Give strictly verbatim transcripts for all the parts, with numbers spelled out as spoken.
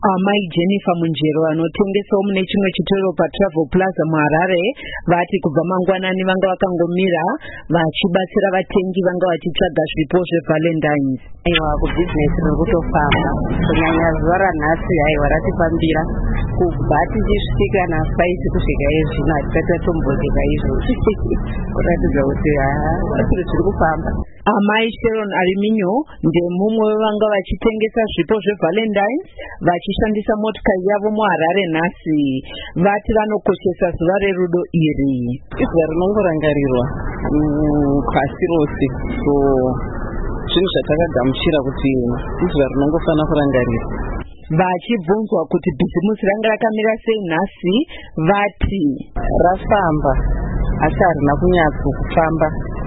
Amai Jennifer Munjero anotengesawo mune chimwe chitoro paTravel Plaza muHarare vati kubva mangwanani vanga vakangomira vachibatsira vatengi vanga vachitsvaga zvipo zveValentines. Aiwa, kubhizinesi riri kutofamba kunyanya zuva ranhasi aiwa ratipambira kubva tichisvika nafaisi kusvika izvino hatisati tatombosvika izvozvi kuratidza kuti haa zviro zviri kufamba. Amai Sharon Ariminyo ndemumwe wevanga vachitengesa zvipo zveValentines vachishandisa motikari yavo muHarare nhasi. Vati vanokoshesa zuva rerudo iri. Izuva rinongorangarirwa pasi rose, so zvinhu zvatakagamuchira kuti izuva rinongofana kurangarirwa. Vachibvunzwa kuti bhizimusi ranga rakamira sei nhasi, vati rafamba asi harina kunyatso kufamba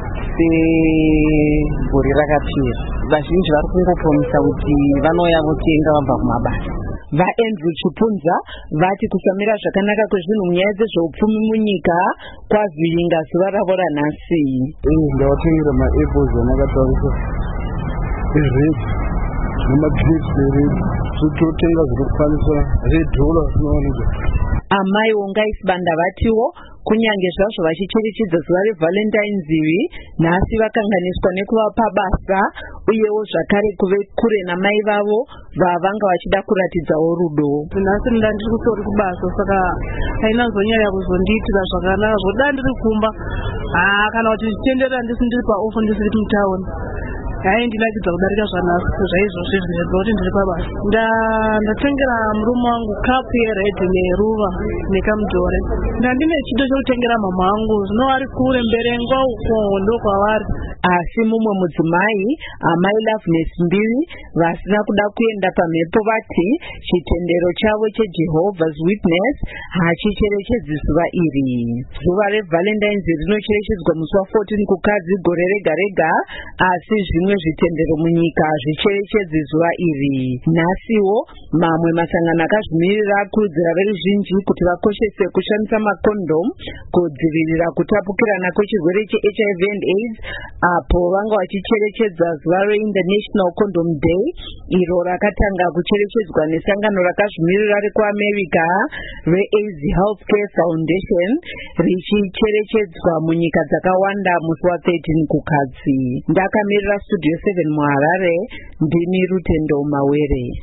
segore rakapera. Vazhinji vari kungopromisa kuti vanouya votenga vabva kumabasa. VaAndrew Chipunza vati kusamira zvakanaka kwezvinhu munyaya dzezveupfumi munyika kwavhiringa zuva ravo ranhasi. Ndawatengera maapples anakatarisa ered nemagreps ered, so totenga zvekukwanisa redhola zvinowanika. Amai Ongaisibanda vatiwo kunyange zvazvo vachicherechedza zuva reValentines iri, nhasi vakanganiswa nekuvapa basa uyewo zvakare kuve kure namai vavo vavanga vachida kuratidzawo rudo. Nhasi nda ndiri kusori kubasa, saka haina zonyanya kuzondiitira zvakanaka zvoda ndiri kumba. Ah, kana kuti tichitenderera ndisi ndiri paofu ndisiri mutauni haindinakidza kudarika zvanhasi zvaizvozvi zvinezva kuti ndiri pabasa. Ndatengera murume wangu kapu yeredhi neruva nekamudhori. Ndandine chido chokutengera mama wangu, zvino vari kure mberengwa uko ndokwavari. Asi mumwe mudzimai, Amai Loveness Mbiri, vasina kuda kuenda pamhepo vati chitendero chavo cheJehovah's Witness hachicherechedzi zuva iri. Zuva reValentines rinocherechedzwa musi wa14 kukadzi gore rega rega, asi zvimwe zvitendero munyika zvicherechedzi zuva iri. Nhasiwo mamwe masangano akazvimirira akurudzira veruzhinji kuti vakoshese kushandisa makondom kudzivirira kutapukirana kwechirwere cheH I V and AIDS, apo vanga vachicherechedza zuva reInternational Condom Day, iro rakatanga kucherechedzwa nesangano rakazvimirira rekuAmerica reAIDS Healthcare Foundation, richicherechedzwa munyika dzakawanda musi wa13 kukadzi. Ndakamirira Studio seven muHarare, ndini Rutendo Mawere.